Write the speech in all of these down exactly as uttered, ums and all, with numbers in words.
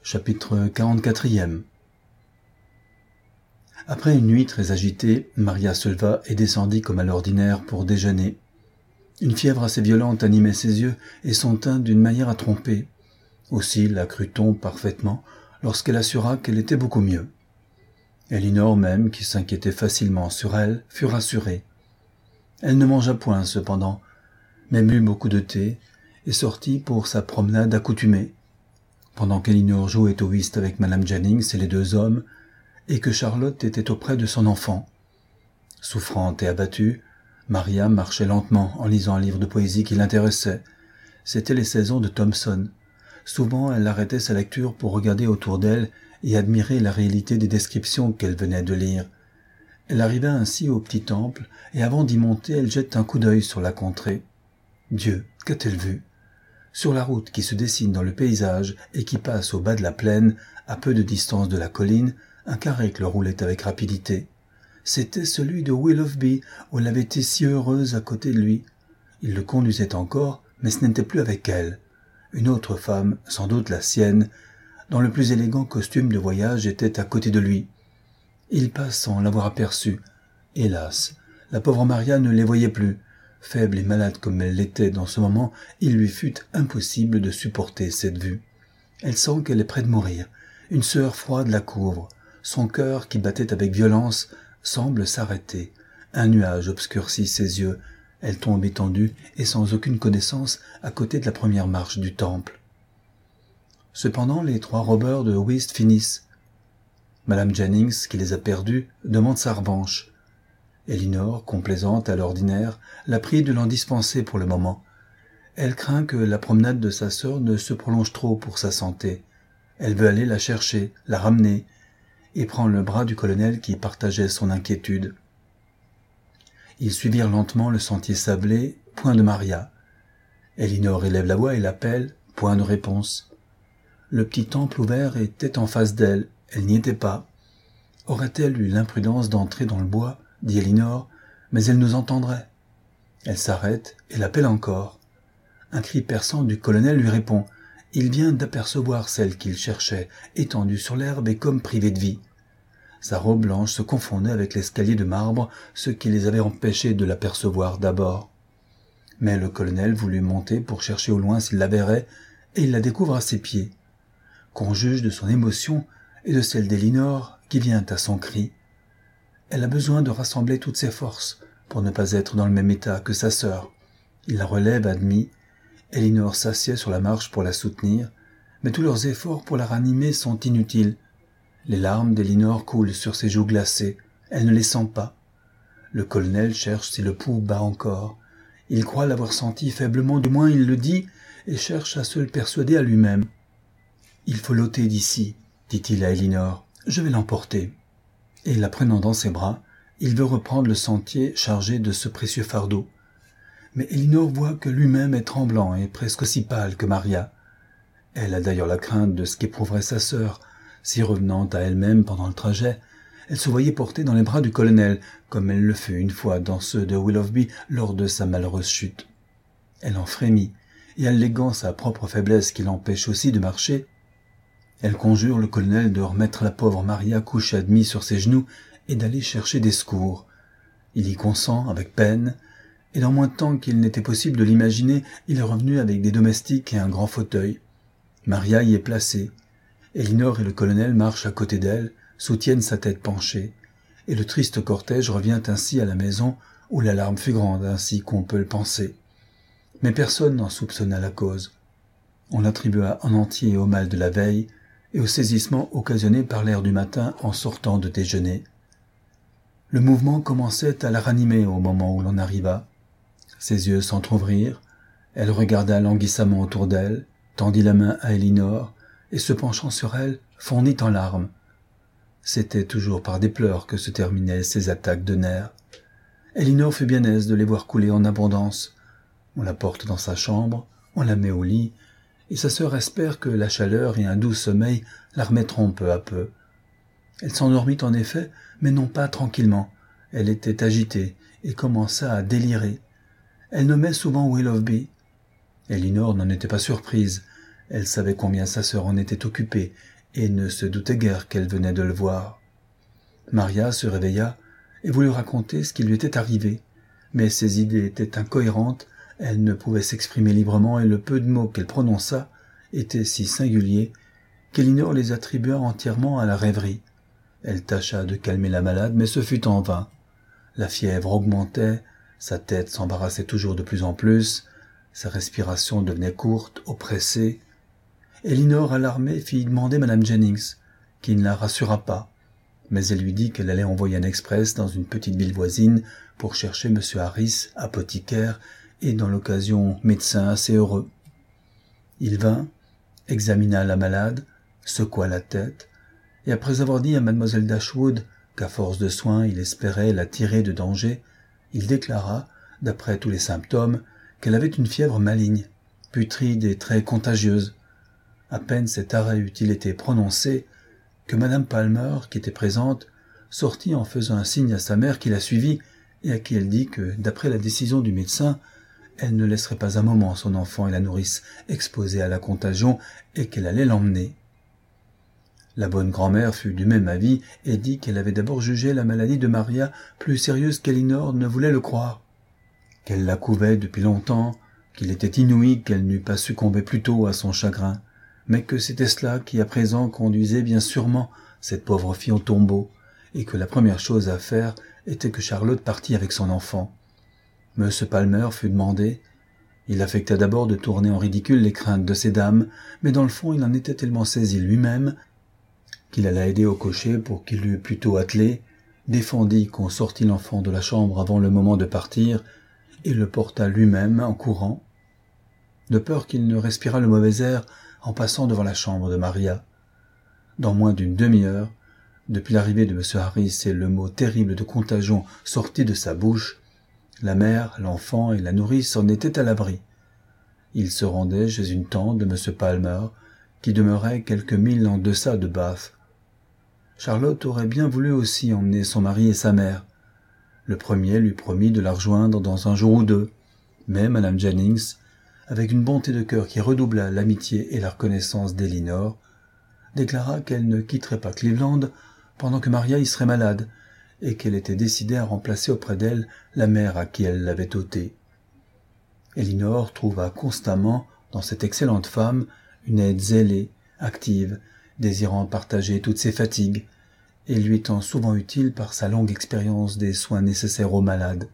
Chapitre quarante-quatre. Après une nuit très agitée, Maria se leva et descendit comme à l'ordinaire pour déjeuner. Une fièvre assez violente animait ses yeux et son teint d'une manière à tromper. Aussi la crut-on parfaitement lorsqu'elle assura qu'elle était beaucoup mieux. Elinor même, qui s'inquiétait facilement sur elle, fut rassurée. Elle ne mangea point cependant, mais but beaucoup de thé et sortit pour sa promenade accoutumée. Pendant qu'Elinor jouait au whist avec Madame Jennings et les deux hommes, et que Charlotte était auprès de son enfant. Souffrante et abattue, Maria marchait lentement en lisant un livre de poésie qui l'intéressait. C'étaient les saisons de Thomson. Souvent, elle arrêtait sa lecture pour regarder autour d'elle et admirer la réalité des descriptions qu'elle venait de lire. Elle arriva ainsi au petit temple, et avant d'y monter, elle jette un coup d'œil sur la contrée. Dieu, qu'a-t-elle vu ? Sur la route qui se dessine dans le paysage et qui passe au bas de la plaine, à peu de distance de la colline, un carré-claire roulait avec rapidité. C'était celui de Willoughby, où elle avait été si heureuse à côté de lui. Il le conduisait encore, mais ce n'était plus avec elle. Une autre femme, sans doute la sienne, dans le plus élégant costume de voyage, était à côté de lui. Il passe sans l'avoir aperçu. Hélas, la pauvre Maria ne les voyait plus. Faible et malade comme elle l'était dans ce moment, il lui fut impossible de supporter cette vue. Elle sent qu'elle est près de mourir. Une sueur froide la couvre. Son cœur, qui battait avec violence, semble s'arrêter. Un nuage obscurcit ses yeux. Elle tombe étendue et sans aucune connaissance à côté de la première marche du temple. Cependant, les trois robeurs de whist finissent. Madame Jennings, qui les a perdus, demande sa revanche. Elinor, complaisante à l'ordinaire, la prie de l'en dispenser pour le moment. Elle craint que la promenade de sa sœur ne se prolonge trop pour sa santé. Elle veut aller la chercher, la ramener, et prend le bras du colonel qui partageait son inquiétude. Ils suivirent lentement le sentier sablé, point de Maria. Elinor élève la voix et l'appelle, point de réponse. Le petit temple ouvert était en face d'elle, elle n'y était pas. Aurait-elle eu l'imprudence d'entrer dans le bois, dit Elinor, mais elle nous entendrait. Elle s'arrête et l'appelle encore. Un cri perçant du colonel lui répond. Il vient d'apercevoir celle qu'il cherchait, étendue sur l'herbe et comme privée de vie. Sa robe blanche se confondait avec l'escalier de marbre, ce qui les avait empêchés de l'apercevoir d'abord. Mais le colonel voulut monter pour chercher au loin s'il la verrait, et il la découvre à ses pieds. Qu'on juge de son émotion et de celle d'Elinor qui vient à son cri. Elle a besoin de rassembler toutes ses forces pour ne pas être dans le même état que sa sœur. Il la relève à demi. Elinor s'assied sur la marche pour la soutenir, mais tous leurs efforts pour la ranimer sont inutiles. Les larmes d'Elinor coulent sur ses joues glacées. Elle ne les sent pas. Le colonel cherche si le pouls bat encore. Il croit l'avoir senti faiblement, du moins il le dit, et cherche à se le persuader à lui-même. « Il faut l'ôter d'ici, » dit-il à Elinor. « Je vais l'emporter. » Et la prenant dans ses bras, il veut reprendre le sentier chargé de ce précieux fardeau. Mais Elinor voit que lui-même est tremblant et presque aussi pâle que Maria. Elle a d'ailleurs la crainte de ce qu'éprouverait sa sœur, si revenant à elle-même pendant le trajet, elle se voyait portée dans les bras du colonel, comme elle le fut une fois dans ceux de Willoughby lors de sa malheureuse chute. Elle en frémit, et alléguant sa propre faiblesse qui l'empêche aussi de marcher, elle conjure le colonel de remettre la pauvre Maria couchée à demi sur ses genoux et d'aller chercher des secours. Il y consent avec peine, et dans moins de temps qu'il n'était possible de l'imaginer, il est revenu avec des domestiques et un grand fauteuil. Maria y est placée. Elinor et le colonel marchent à côté d'elle, soutiennent sa tête penchée, et le triste cortège revient ainsi à la maison où l'alarme fut grande, ainsi qu'on peut le penser. Mais personne n'en soupçonna la cause. On l'attribua en entier au mal de la veille et au saisissement occasionné par l'air du matin en sortant de déjeuner. Le mouvement commençait à la ranimer au moment où l'on arriva. Ses yeux s'entr'ouvrirent, elle regarda languissamment autour d'elle, tendit la main à Elinor, et se penchant sur elle, fondit en larmes. C'était toujours par des pleurs que se terminaient ces attaques de nerfs. Elinor fut bien aise de les voir couler en abondance. On la porte dans sa chambre, on la met au lit, et sa sœur espère que la chaleur et un doux sommeil la remettront peu à peu. Elle s'endormit en effet, mais non pas tranquillement. Elle était agitée et commença à délirer. Elle nommait souvent Willoughby. Elinor n'en était pas surprise. Elle savait combien sa sœur en était occupée et ne se doutait guère qu'elle venait de le voir. Maria se réveilla et voulut raconter ce qui lui était arrivé, mais ses idées étaient incohérentes, elle ne pouvait s'exprimer librement et le peu de mots qu'elle prononça étaient si singuliers qu'Elinor les attribua entièrement à la rêverie. Elle tâcha de calmer la malade, mais ce fut en vain. La fièvre augmentait, sa tête s'embarrassait toujours de plus en plus, sa respiration devenait courte, oppressée. Elinor, alarmée, fit demander madame Jennings, qui ne la rassura pas, mais elle lui dit qu'elle allait envoyer un express dans une petite ville voisine pour chercher M. Harris, apothicaire, et dans l'occasion médecin assez heureux. Il vint, examina la malade, secoua la tête, et après avoir dit à mademoiselle Dashwood qu'à force de soins il espérait la tirer de danger, il déclara, d'après tous les symptômes, qu'elle avait une fièvre maligne, putride et très contagieuse. À peine cet arrêt eut-il été prononcé que madame Palmer, qui était présente, sortit en faisant un signe à sa mère qui la suivit et à qui elle dit que, d'après la décision du médecin, elle ne laisserait pas un moment son enfant et la nourrice exposés à la contagion et qu'elle allait l'emmener. La bonne grand-mère fut du même avis et dit qu'elle avait d'abord jugé la maladie de Maria plus sérieuse qu'Elinor ne voulait le croire, qu'elle la couvait depuis longtemps, qu'il était inouï qu'elle n'eût pas succombé plus tôt à son chagrin, mais que c'était cela qui à présent conduisait bien sûrement cette pauvre fille au tombeau, et que la première chose à faire était que Charlotte partît avec son enfant. M. Palmer fut demandé. Il affecta d'abord de tourner en ridicule les craintes de ces dames, mais dans le fond il en était tellement saisi lui-même qu'il alla aider au cocher pour qu'il eût plutôt attelé, défendit qu'on sortît l'enfant de la chambre avant le moment de partir, et le porta lui-même en courant, de peur qu'il ne respirât le mauvais air en passant devant la chambre de Maria. Dans moins d'une demi-heure, depuis l'arrivée de M. Harris et le mot terrible de contagion sorti de sa bouche, la mère, l'enfant et la nourrice en étaient à l'abri. Ils se rendaient chez une tante de M. Palmer, qui demeurait quelques milles en deçà de Bath. Charlotte aurait bien voulu aussi emmener son mari et sa mère. Le premier lui promit de la rejoindre dans un jour ou deux, mais madame Jennings, avec une bonté de cœur qui redoubla l'amitié et la reconnaissance d'Elinor, déclara qu'elle ne quitterait pas Cleveland pendant que Maria y serait malade, et qu'elle était décidée à remplacer auprès d'elle la mère à qui elle l'avait ôtée. Elinor trouva constamment dans cette excellente femme une aide zélée, active, désirant partager toutes ses fatigues, et lui étant souvent utile par sa longue expérience des soins nécessaires aux malades.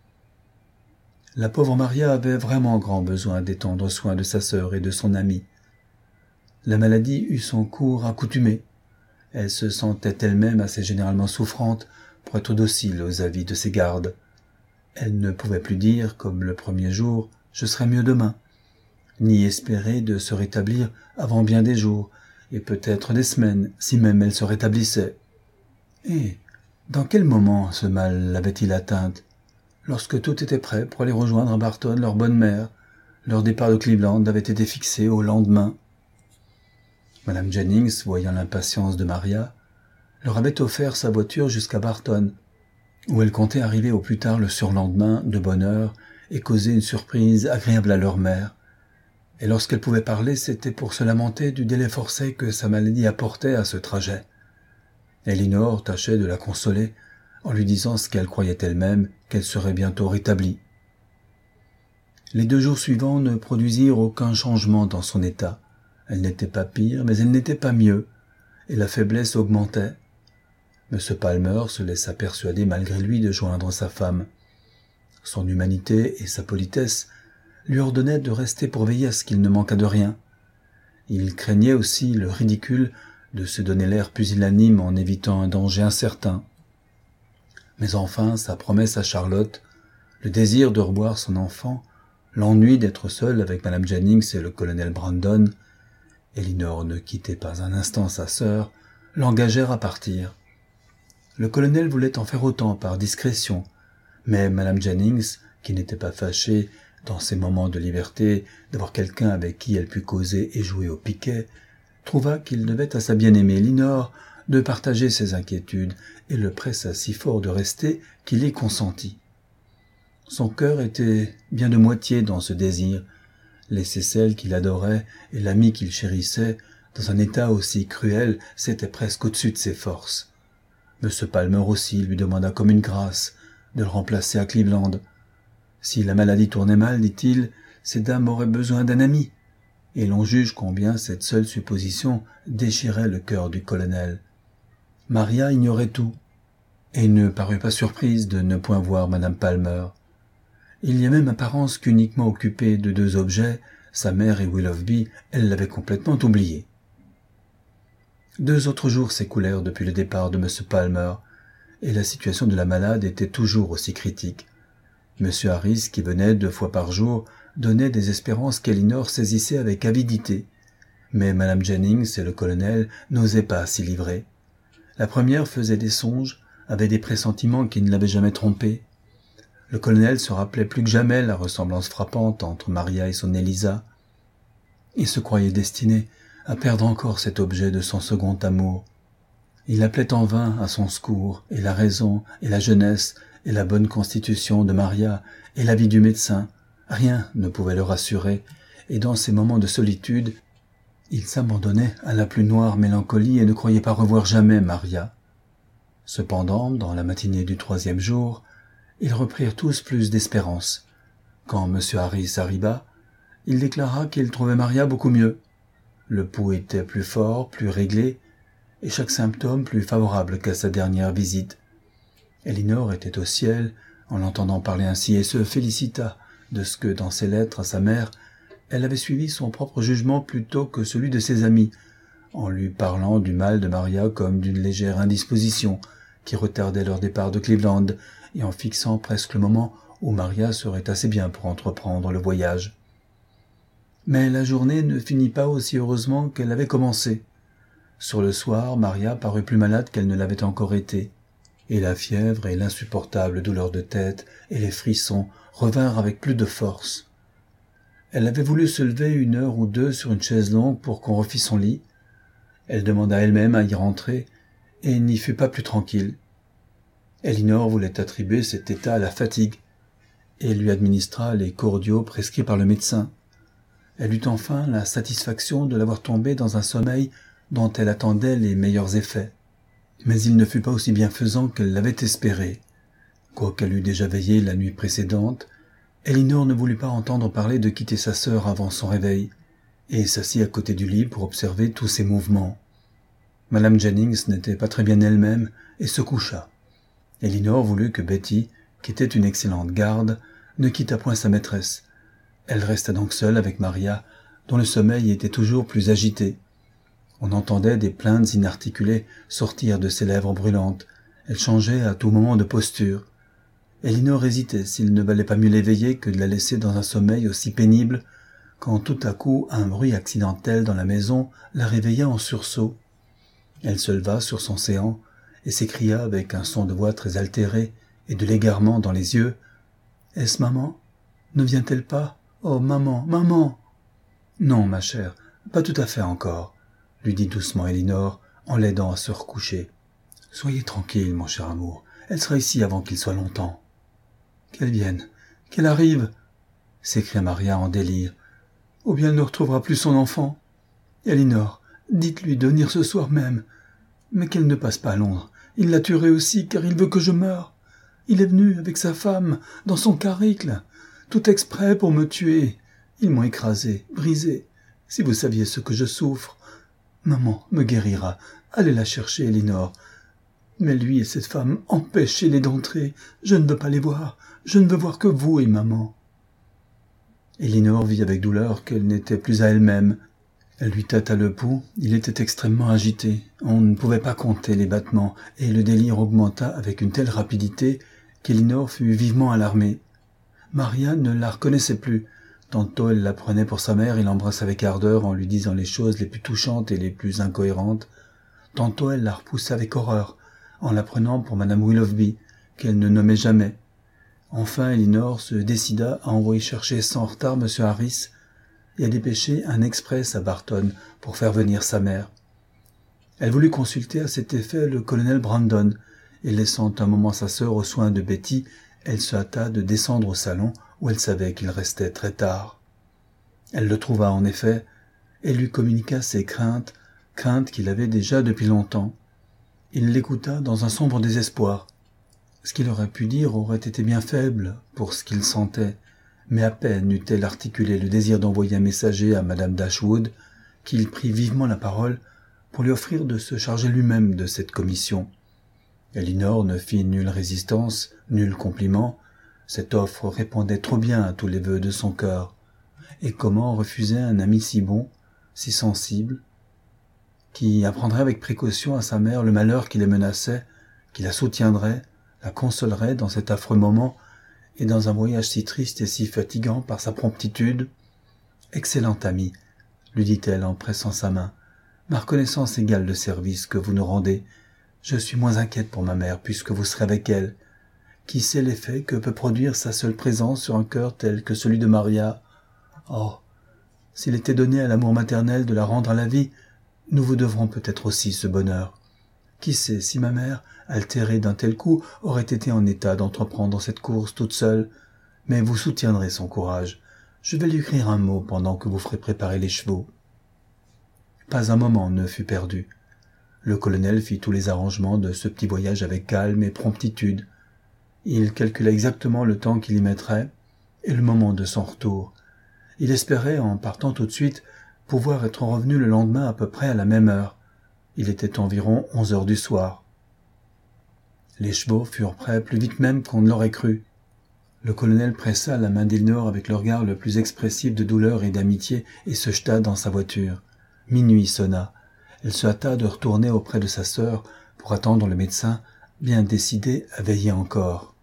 La pauvre Maria avait vraiment grand besoin des tendres soins de sa sœur et de son amie. La maladie eut son cours accoutumé. Elle se sentait elle-même assez généralement souffrante pour être docile aux avis de ses gardes. Elle ne pouvait plus dire, comme le premier jour, « je serai mieux demain », ni espérer de se rétablir avant bien des jours, et peut-être des semaines, si même elle se rétablissait. Et dans quel moment ce mal l'avait-il atteinte? Lorsque tout était prêt pour aller rejoindre à Barton leur bonne mère, leur départ de Cleveland avait été fixé au lendemain. Madame Jennings, voyant l'impatience de Maria, leur avait offert sa voiture jusqu'à Barton, où elle comptait arriver au plus tard le surlendemain de bonne heure et causer une surprise agréable à leur mère. Et lorsqu'elle pouvait parler, c'était pour se lamenter du délai forcé que sa maladie apportait à ce trajet. Elinor tâchait de la consoler en lui disant ce qu'elle croyait elle-même, qu'elle serait bientôt rétablie. Les deux jours suivants ne produisirent aucun changement dans son état. Elle n'était pas pire, mais elle n'était pas mieux, et la faiblesse augmentait. M. Palmer se laissa persuader malgré lui de joindre sa femme. Son humanité et sa politesse lui ordonnaient de rester pour veiller à ce qu'il ne manquât de rien. Il craignait aussi le ridicule de se donner l'air pusillanime en évitant un danger incertain. Mais enfin, sa promesse à Charlotte, le désir de revoir son enfant, l'ennui d'être seule avec madame Jennings et le colonel Brandon, Elinor ne quittait pas un instant sa sœur, l'engagèrent à partir. Le colonel voulait en faire autant par discrétion, mais madame Jennings, qui n'était pas fâchée, dans ses moments de liberté, d'avoir quelqu'un avec qui elle pût causer et jouer au piquet, trouva qu'il devait à sa bien-aimée Elinor de partager ses inquiétudes et le pressa si fort de rester qu'il y consentit. Son cœur était bien de moitié dans ce désir, laisser celle qu'il adorait et l'ami qu'il chérissait dans un état aussi cruel, c'était presque au-dessus de ses forces. M. Palmer aussi lui demanda comme une grâce de le remplacer à Cleveland. Si la maladie tournait mal, dit-il, ces dames auraient besoin d'un ami. Et l'on juge combien cette seule supposition déchirait le cœur du colonel. Maria ignorait tout, et ne parut pas surprise de ne point voir Madame Palmer. Il y a même apparence qu'uniquement occupée de deux objets, sa mère et Willoughby, elle l'avait complètement oublié. Deux autres jours s'écoulèrent depuis le départ de M. Palmer, et la situation de la malade était toujours aussi critique. M. Harris, qui venait deux fois par jour, donnait des espérances qu'Elinor saisissait avec avidité, mais Madame Jennings et le colonel n'osaient pas s'y livrer. La première faisait des songes, avait des pressentiments qui ne l'avaient jamais trompée. Le colonel se rappelait plus que jamais la ressemblance frappante entre Maria et son Élisa. Il se croyait destiné à perdre encore cet objet de son second amour. Il appelait en vain à son secours, et la raison, et la jeunesse, et la bonne constitution de Maria, et l'avis du médecin. Rien ne pouvait le rassurer, et dans ces moments de solitude, il s'abandonnait à la plus noire mélancolie et ne croyait pas revoir jamais Maria. Cependant, dans la matinée du troisième jour, ils reprirent tous plus d'espérance. Quand M. Harris arriva, il déclara qu'il trouvait Maria beaucoup mieux. Le pouls était plus fort, plus réglé, et chaque symptôme plus favorable qu'à sa dernière visite. Elinor était au ciel en l'entendant parler ainsi et se félicita de ce que, dans ses lettres à sa mère, elle avait suivi son propre jugement plutôt que celui de ses amis, en lui parlant du mal de Maria comme d'une légère indisposition qui retardait leur départ de Cleveland et en fixant presque le moment où Maria serait assez bien pour entreprendre le voyage. Mais la journée ne finit pas aussi heureusement qu'elle avait commencé. Sur le soir, Maria parut plus malade qu'elle ne l'avait encore été, et la fièvre et l'insupportable douleur de tête et les frissons revinrent avec plus de force. Elle avait voulu se lever une heure ou deux sur une chaise longue pour qu'on refît son lit. Elle demanda elle-même à y rentrer, et n'y fut pas plus tranquille. Elinor voulait attribuer cet état à la fatigue, et lui administra les cordiaux prescrits par le médecin. Elle eut enfin la satisfaction de l'avoir tombé dans un sommeil dont elle attendait les meilleurs effets. Mais il ne fut pas aussi bienfaisant qu'elle l'avait espéré. Quoiqu'elle eût déjà veillé la nuit précédente, Elinor ne voulut pas entendre parler de quitter sa sœur avant son réveil, et s'assit à côté du lit pour observer tous ses mouvements. Madame Jennings n'était pas très bien elle-même et se coucha. Elinor voulut que Betty, qui était une excellente garde, ne quittât point sa maîtresse. Elle resta donc seule avec Maria, dont le sommeil était toujours plus agité. On entendait des plaintes inarticulées sortir de ses lèvres brûlantes. Elle changeait à tout moment de posture. Elinor hésitait s'il ne valait pas mieux l'éveiller que de la laisser dans un sommeil aussi pénible, quand tout à coup un bruit accidentel dans la maison la réveilla en sursaut. Elle se leva sur son séant et s'écria avec un son de voix très altéré et de l'égarement dans les yeux. « Est-ce maman? Ne vient-elle pas? Oh, maman, maman !»« Non, ma chère, pas tout à fait encore, » lui dit doucement Elinor en l'aidant à se recoucher. « Soyez tranquille, mon cher amour, elle sera ici avant qu'il soit longtemps. »« Qu'elle vienne, qu'elle arrive !» s'écria Maria en délire. « Ou bien elle ne retrouvera plus son enfant. Elinor, dites-lui de venir ce soir même, mais qu'elle ne passe pas à Londres. Il l'a tuerait aussi, car il veut que je meure. Il est venu avec sa femme, dans son carricle, tout exprès pour me tuer. Ils m'ont écrasé, brisé. Si vous saviez ce que je souffre. Maman me guérira. Allez la chercher, Elinor. Mais lui et cette femme, empêchez-les d'entrer. Je ne veux pas les voir. Je ne veux voir que vous et maman. » Elinor vit avec douleur qu'elle n'était plus à elle-même. Elle lui tâta le pouls, il était extrêmement agité. On ne pouvait pas compter les battements, et le délire augmenta avec une telle rapidité qu'Elinor fut vivement alarmée. Maria ne la reconnaissait plus. Tantôt elle la prenait pour sa mère et l'embrassait avec ardeur en lui disant les choses les plus touchantes et les plus incohérentes. Tantôt elle la repoussait avec horreur, en la prenant pour Madame Willoughby, qu'elle ne nommait jamais. Enfin Elinor se décida à envoyer chercher sans retard M. Harris et à dépêcher un express à Barton pour faire venir sa mère. Elle voulut consulter à cet effet le colonel Brandon, et laissant un moment sa sœur aux soins de Betty, elle se hâta de descendre au salon où elle savait qu'il restait très tard. Elle le trouva en effet, et lui communiqua ses craintes crainte qu'il avait déjà depuis longtemps. Il l'écouta dans un sombre désespoir. Ce qu'il aurait pu dire aurait été bien faible pour ce qu'il sentait, mais à peine eut-elle articulé le désir d'envoyer un messager à madame Dashwood qu'il prit vivement la parole pour lui offrir de se charger lui-même de cette commission. Elinor ne fit nulle résistance, nul compliment. Cette offre répondait trop bien à tous les vœux de son cœur. Et comment refuser un ami si bon, si sensible, qui apprendrait avec précaution à sa mère le malheur qui les menaçait, qui la soutiendrait, la consolerait dans cet affreux moment et dans un voyage si triste et si fatigant par sa promptitude. « Excellente amie, lui dit-elle en pressant sa main, ma reconnaissance égale le service que vous nous rendez. Je suis moins inquiète pour ma mère puisque vous serez avec elle. Qui sait l'effet que peut produire sa seule présence sur un cœur tel que celui de Maria? Oh, s'il était donné à l'amour maternel de la rendre à la vie, nous vous devrons peut-être aussi ce bonheur. Qui sait si ma mère, altérée d'un tel coup, aurait été en état d'entreprendre cette course toute seule, mais vous soutiendrez son courage. Je vais lui écrire un mot pendant que vous ferez préparer les chevaux. » Pas un moment ne fut perdu. Le colonel fit tous les arrangements de ce petit voyage avec calme et promptitude. Il calcula exactement le temps qu'il y mettrait et le moment de son retour. Il espérait, en partant tout de suite, pouvoir être revenu le lendemain à peu près à la même heure. Il était environ onze heures du soir. Les chevaux furent prêts plus vite même qu'on ne l'aurait cru. Le colonel pressa la main d'Elinor avec le regard le plus expressif de douleur et d'amitié et se jeta dans sa voiture. Minuit sonna. Elle se hâta de retourner auprès de sa sœur pour attendre le médecin, bien décidé à veiller encore.